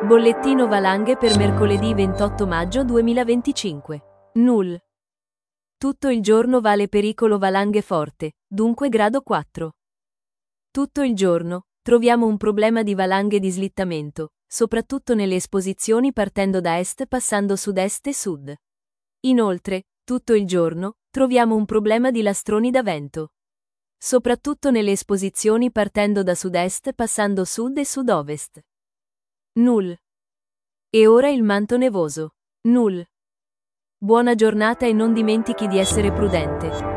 Bollettino valanghe per mercoledì 28 maggio 2025. Null. Tutto il giorno vale pericolo valanghe forte, dunque grado 4. Tutto il giorno troviamo un problema di valanghe di slittamento, soprattutto nelle esposizioni partendo da est passando sud-est e sud. Inoltre, tutto il giorno troviamo un problema di lastroni da vento, soprattutto nelle esposizioni partendo da sud-est passando sud e sud-ovest. Null. E ora il manto nevoso. Null. Buona giornata e non dimentichi di essere prudente.